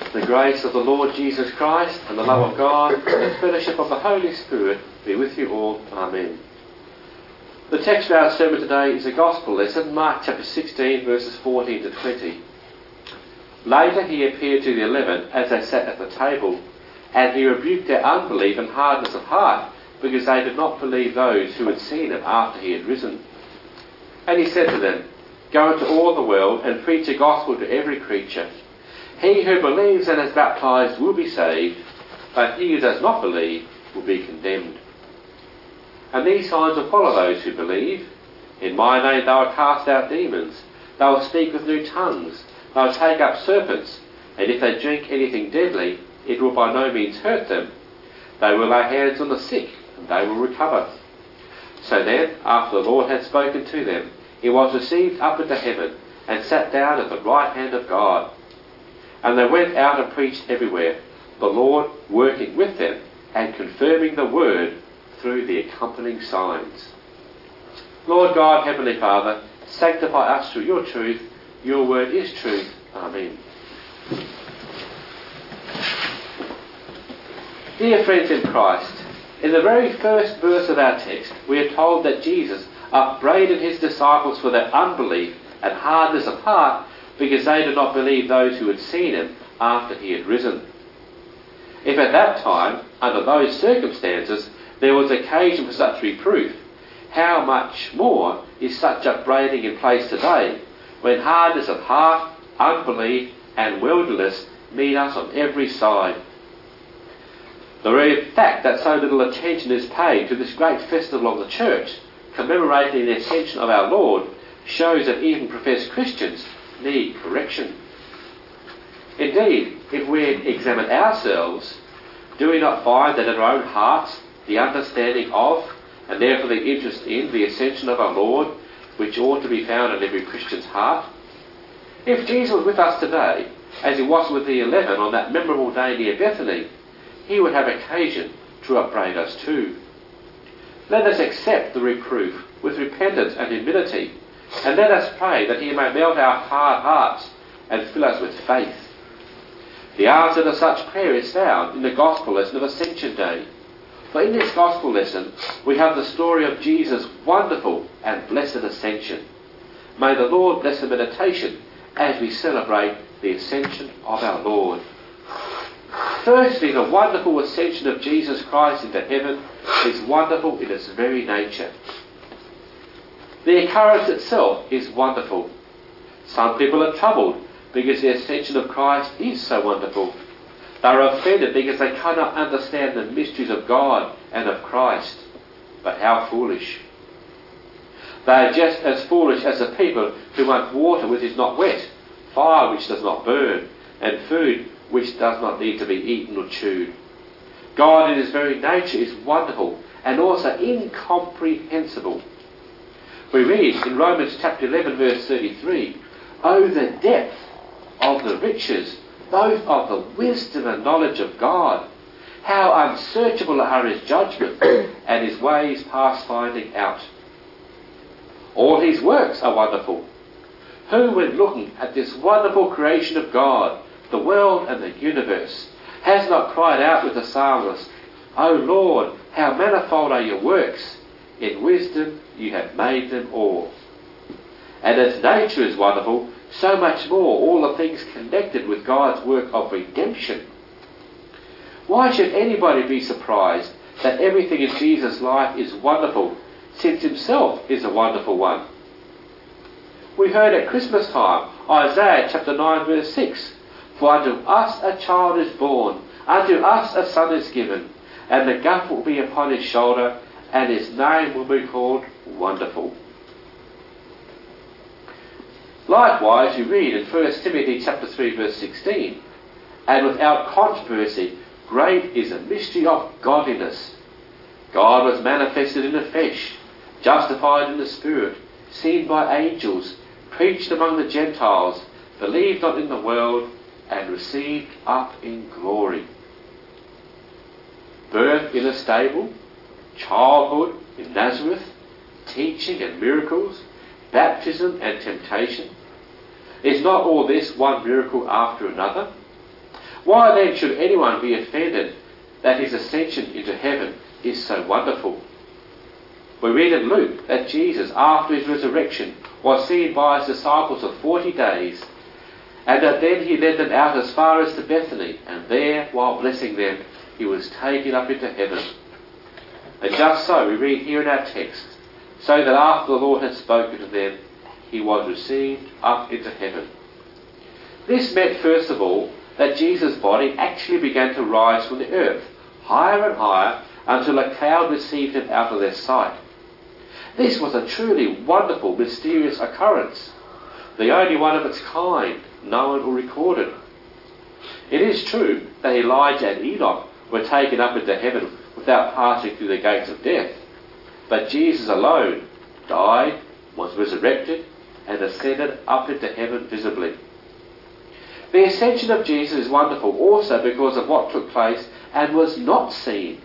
The grace of the Lord Jesus Christ and the love of God and the fellowship of the Holy Spirit be with you all. Amen. The text of our sermon today is a gospel lesson, Mark chapter 16, verses 14 to 20. Later he appeared to the 11 as they sat at the table, and he rebuked their unbelief and hardness of heart, because they did not believe those who had seen him after he had risen. And he said to them, "Go into all the world and preach the gospel to every creature. He who believes and is baptized will be saved, but he who does not believe will be condemned. And these signs will follow those who believe. In my name they will cast out demons. They will speak with new tongues. They will take up serpents. And if they drink anything deadly, it will by no means hurt them. They will lay hands on the sick, and they will recover." So then, after the Lord had spoken to them, he was received up into heaven, and sat down at the right hand of God. And they went out and preached everywhere, the Lord working with them and confirming the word through the accompanying signs. Lord God, Heavenly Father, sanctify us through your truth. Your word is truth. Amen. Dear friends in Christ, in the very first verse of our text, we are told that Jesus upbraided his disciples for their unbelief and hardness of heart, because they did not believe those who had seen him after he had risen. If at that time, under those circumstances, there was occasion for such reproof, how much more is such upbraiding in place today, when hardness of heart, unbelief and worldliness meet us on every side. The very fact that so little attention is paid to this great festival of the Church, commemorating the ascension of our Lord, shows that even professed Christians need correction. Indeed, if we examine ourselves, do we not find that in our own hearts the understanding of, and therefore the interest in, the ascension of our Lord, which ought to be found in every Christian's heart? If Jesus was with us today, as he was with the 11 on that memorable day near Bethany, he would have occasion to upbraid us too. Let us accept the reproof with repentance and humility, and let us pray that he may melt our hard hearts and fill us with faith. The answer to such prayer is found in the Gospel lesson of Ascension Day. For in this Gospel lesson we have the story of Jesus' wonderful and blessed ascension. May the Lord bless the meditation as we celebrate the ascension of our Lord. Firstly, the wonderful ascension of Jesus Christ into heaven is wonderful in its very nature. The occurrence itself is wonderful. Some people are troubled because the ascension of Christ is so wonderful. They are offended because they cannot understand the mysteries of God and of Christ. But how foolish. They are just as foolish as the people who want water which is not wet, fire which does not burn, and food which does not need to be eaten or chewed. God in his very nature is wonderful and also incomprehensible. We read in Romans chapter 11 verse 33, "Oh, the depth of the riches, both of the wisdom and knowledge of God! How unsearchable are his judgments, and his ways past finding out. All his works are wonderful. Who, when looking at this wonderful creation of God, the world and the universe, has not cried out with the psalmist, 'O Lord, how manifold are your works! In wisdom you have made them all.' And as nature is wonderful, so much more all the things connected with God's work of redemption. Why should anybody be surprised that everything in Jesus' life is wonderful, since himself is a wonderful one? We heard at Christmas time, Isaiah chapter 9 verse 6, "For unto us a child is born, unto us a son is given, and the government will be upon his shoulder, and his name will be called Wonderful." Likewise, we read in 1 Timothy chapter 3 verse 16, "And without controversy, great is the mystery of godliness. God was manifested in the flesh, justified in the Spirit, seen by angels, preached among the Gentiles, believed on in the world, and received up in glory." Birth in a stable, childhood in Nazareth, teaching and miracles, baptism and temptation. Is not all this one miracle after another? Why then should anyone be offended that his ascension into heaven is so wonderful? We read in Luke that Jesus, after his resurrection, was seen by his disciples for 40 days, and that then he led them out as far as to Bethany, and there, while blessing them, he was taken up into heaven. And just so we read here in our text, so that after the Lord had spoken to them, he was received up into heaven. This meant, first of all, that Jesus' body actually began to rise from the earth, higher and higher, until a cloud received him out of their sight. This was a truly wonderful, mysterious occurrence, the only one of its kind known or recorded. It is true that Elijah and Enoch were taken up into heaven without passing through the gates of death, but Jesus alone died, was resurrected, and ascended up into heaven visibly. The ascension of Jesus is wonderful also because of what took place and was not seen.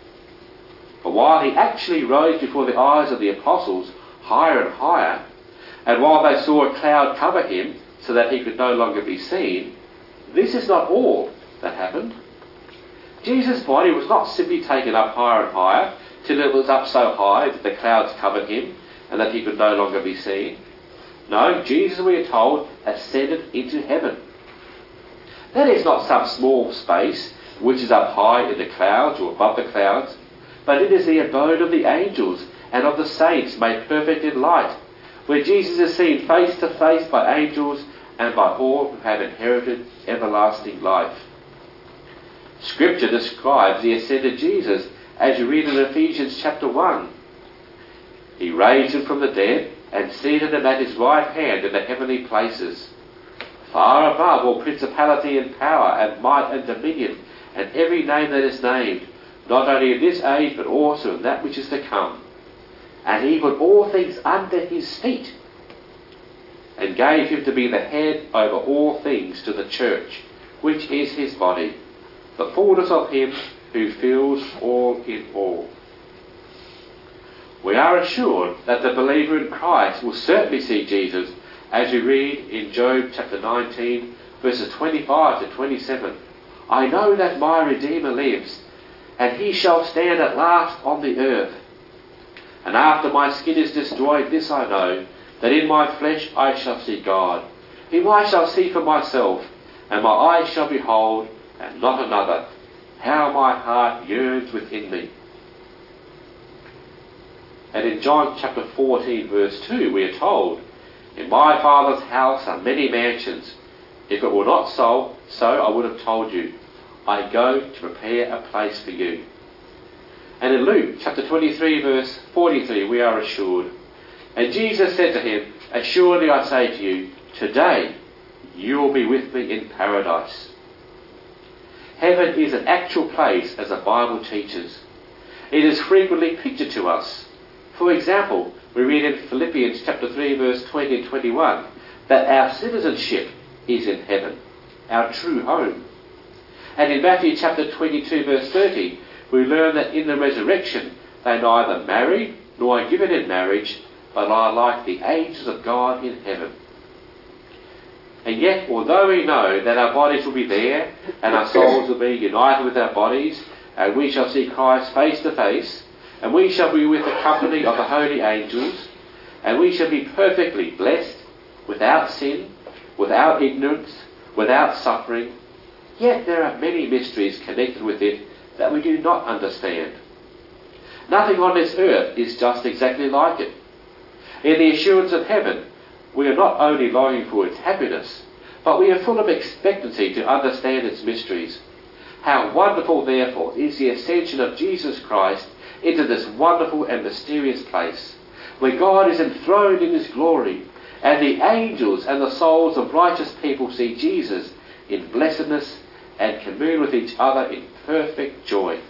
For while he actually rose before the eyes of the apostles higher and higher, and while they saw a cloud cover him so that he could no longer be seen, this is not all that happened. Jesus' body was not simply taken up higher and higher till it was up so high that the clouds covered him and that he could no longer be seen. No, Jesus, we are told, ascended into heaven. That is not some small space which is up high in the clouds or above the clouds, but it is the abode of the angels and of the saints made perfect in light, where Jesus is seen face to face by angels and by all who have inherited everlasting life. Scripture describes the ascended Jesus as you read in Ephesians chapter 1. He raised him from the dead and seated him at his right hand in the heavenly places, far above all principality and power and might and dominion and every name that is named, not only in this age but also in that which is to come. And he put all things under his feet and gave him to be the head over all things to the church, which is his body, the fullness of him who fills all in all. We are assured that the believer in Christ will certainly see Jesus, as we read in Job chapter 19, verses 25 to 27. I know that my Redeemer lives, and he shall stand at last on the earth. And after my skin is destroyed, this I know, that in my flesh I shall see God, whom I shall see for myself, and my eyes shall behold, and not another. How my heart yearns within me. And in John chapter 14, verse 2, we are told, in my Father's house are many mansions. If it were not so I would have told you. I go to prepare a place for you. And in Luke chapter 23, verse 43, we are assured, and Jesus said to him, assuredly I say to you, today you will be with me in paradise. Heaven is an actual place, as the Bible teaches. It is frequently pictured to us. For example, we read in Philippians chapter 3, verse 20 and 21, that our citizenship is in heaven, our true home. And in Matthew chapter 22, verse 30, we learn that in the resurrection they neither marry nor are given in marriage, but are like the angels of God in heaven. And yet, although we know that our bodies will be there, and our souls will be united with our bodies, and we shall see Christ face to face, and we shall be with the company of the holy angels, and we shall be perfectly blessed, without sin, without ignorance, without suffering, yet there are many mysteries connected with it that we do not understand. Nothing on this earth is just exactly like it. In the assurance of heaven, we are not only longing for its happiness, but we are full of expectancy to understand its mysteries. How wonderful, therefore, is the ascension of Jesus Christ into this wonderful and mysterious place, where God is enthroned in his glory, and the angels and the souls of righteous people see Jesus in blessedness and commune with each other in perfect joy.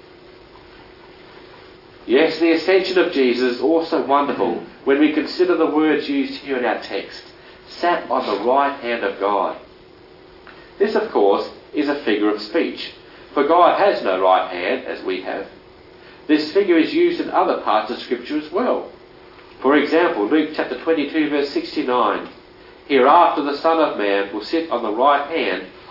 Yes, the ascension of Jesus is also wonderful when we consider the words used here in our text, sat on the right hand of God. This, of course, is a figure of speech, for God has no right hand as we have. This figure is used in other parts of Scripture as well. For example, Luke chapter 22, verse 69, hereafter the Son of Man will sit on the right hand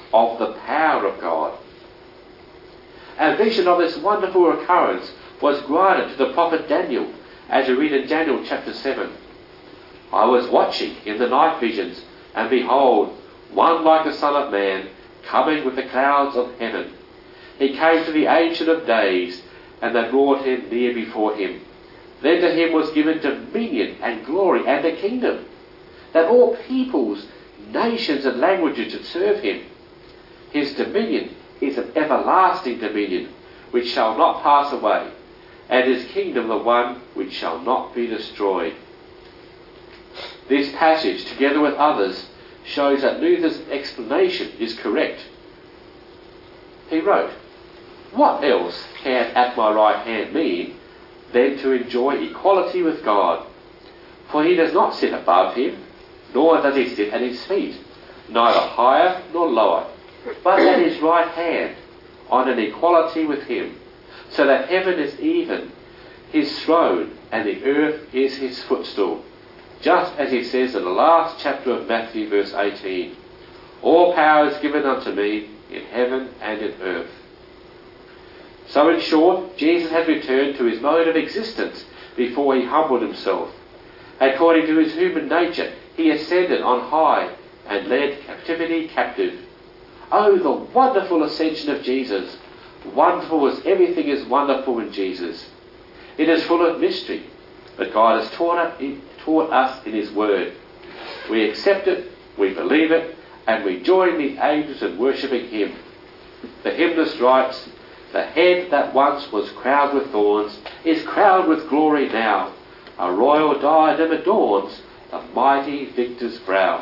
of the power of God. A vision of this wonderful occurrence was granted to the prophet Daniel, as we read in Daniel chapter 7. I was watching in the night visions, and behold, one like the Son of Man, coming with the clouds of heaven. He came to the Ancient of Days, and they brought him near before him. Then to him was given dominion and glory and a kingdom, that all peoples, nations and languages should serve him. His dominion is an everlasting dominion, which shall not pass away, and his kingdom the one which shall not be destroyed. This passage, together with others, shows that Luther's explanation is correct. He wrote, "What else can 'at my right hand' mean than to enjoy equality with God? For he does not sit above him, nor does he sit at his feet, neither higher nor lower, but at his right hand, on an equality with him, so that heaven is even his throne and the earth is his footstool." Just as he says in the last chapter of Matthew, verse 18, "All power is given unto me in heaven and in earth." So in short, Jesus had returned to his mode of existence before he humbled himself. According to his human nature, he ascended on high and led captivity captive. Oh, the wonderful ascension of Jesus! Wonderful as everything is wonderful in Jesus. It is full of mystery, but God has taught us in his word. We accept it, we believe it, and we join the angels in worshipping him. The hymnist writes, "The head that once was crowned with thorns is crowned with glory now. A royal diadem adorns the mighty victor's brow."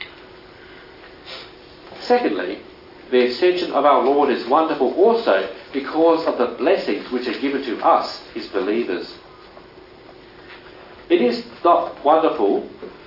Secondly, the ascension of our Lord is wonderful also because of the blessings which are given to us, his believers. Is it not wonderful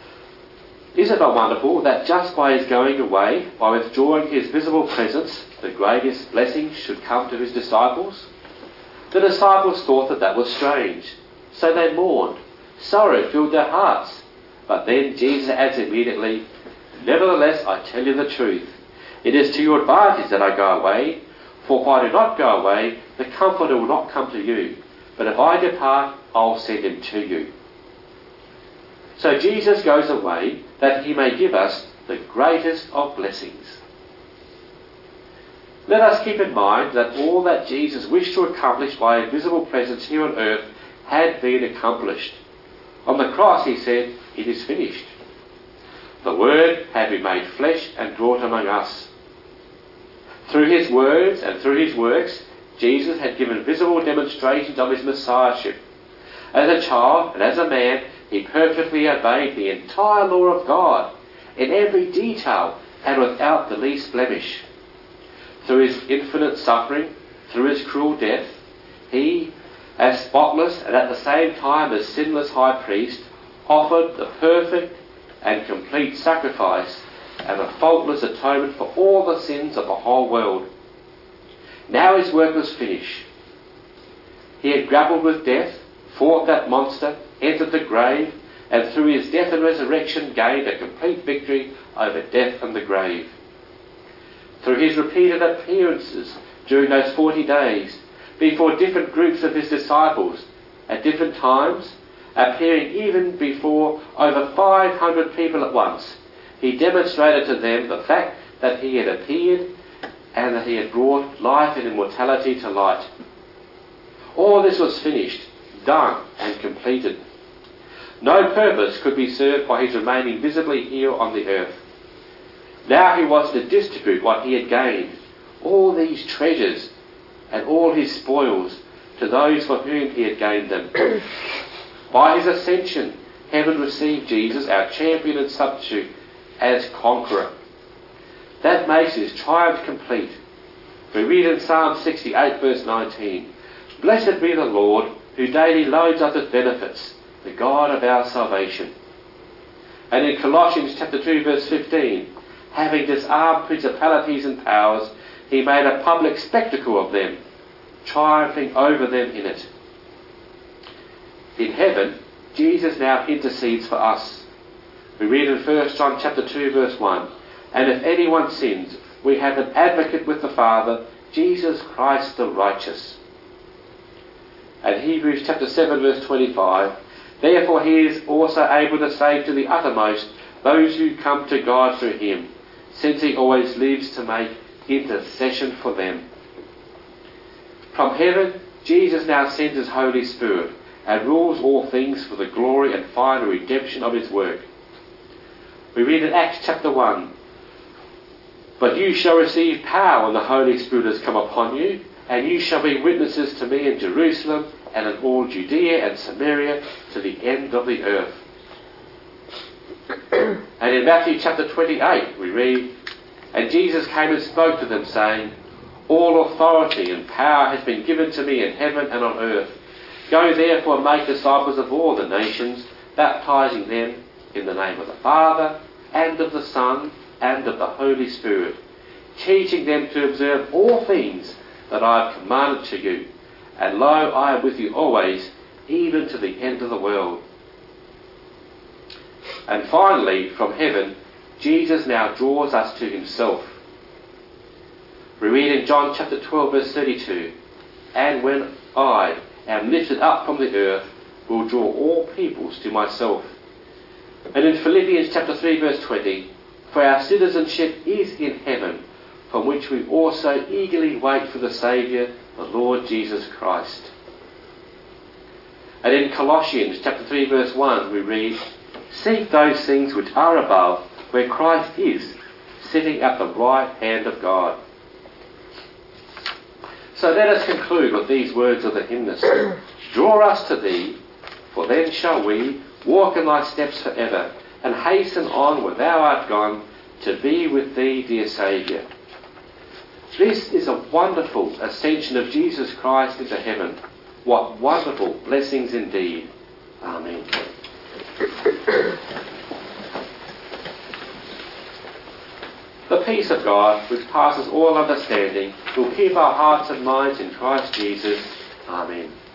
that just by his going away, by withdrawing his visible presence, the greatest blessings should come to his disciples? The disciples thought that was strange, so they mourned. Sorrow filled their hearts. But then Jesus adds immediately, "Nevertheless, I tell you the truth. It is to your advantage that I go away, for if I do not go away, the Comforter will not come to you. But if I depart, I'll send him to you." So Jesus goes away that he may give us the greatest of blessings. Let us keep in mind that all that Jesus wished to accomplish by a visible presence here on earth had been accomplished. On the cross he said, "It is finished." The Word had been made flesh and dwelt among us. Through his words and through his works, Jesus had given visible demonstrations of his Messiahship. As a child and as a man, he perfectly obeyed the entire law of God, in every detail and without the least blemish. Through his infinite suffering, through his cruel death, he, as spotless and at the same time as sinless high priest, offered the perfect and complete sacrifice and the faultless atonement for all the sins of the whole world. Now his work was finished. He had grappled with death, fought that monster, entered the grave, and through his death and resurrection gained a complete victory over death and the grave. Through his repeated appearances during those 40 days, before different groups of his disciples at different times, appearing even before over 500 people at once, he demonstrated to them the fact that he had appeared and that he had brought life and immortality to light. All this was finished, done and completed. No purpose could be served by his remaining visibly here on the earth. Now he was to distribute what he had gained, all these treasures and all his spoils, to those for whom he had gained them. By his ascension, heaven received Jesus, our champion and substitute, as conqueror. That makes his triumph complete. We read in Psalm 68 verse 19, "Blessed be the Lord, who daily loads us with benefits, the God of our salvation." And in Colossians chapter 2 verse 15, "Having disarmed principalities and powers, he made a public spectacle of them, triumphing over them in it." In heaven, Jesus now intercedes for us. We read in 1 John chapter 2 verse 1, "And if anyone sins, we have an advocate with the Father, Jesus Christ the righteous. And Hebrews chapter 7 verse 25, therefore he is also able to save to the uttermost those who come to God through him, since he always lives to make intercession for them. From heaven, Jesus now sends his Holy Spirit and rules all things for the glory and final redemption of his work. We read in Acts chapter 1, but you shall receive power when the Holy Spirit has come upon you, and you shall be witnesses to me in Jerusalem and in all Judea and Samaria to the end of the earth. And in Matthew chapter 28 we read, and Jesus came and spoke to them, saying, all authority and power has been given to me in heaven and on earth. Go therefore and make disciples of all the nations, baptizing them in the name of the Father, and of the Son, and of the Holy Spirit, teaching them to observe all things that I have commanded to you. And lo, I am with you always, even to the end of the world. And finally, from heaven, Jesus now draws us to himself. We read in John chapter 12 verse 32, and when I am lifted up from the earth, will draw all peoples to myself. And in Philippians chapter 3 verse 20, for our citizenship is in heaven, from which we also eagerly wait for the Saviour, the Lord Jesus Christ. And in Colossians chapter 3 verse 1 we read, seek those things which are above, where Christ is, sitting at the right hand of God. So let us conclude with these words of the hymnist. Draw us to thee, for then shall we walk in thy steps forever, and hasten on where thou art gone, to be with thee, dear Saviour. This is a wonderful ascension of Jesus Christ into heaven. What wonderful blessings indeed. Amen. The peace of God, which passes all understanding, will keep our hearts and minds in Christ Jesus. Amen.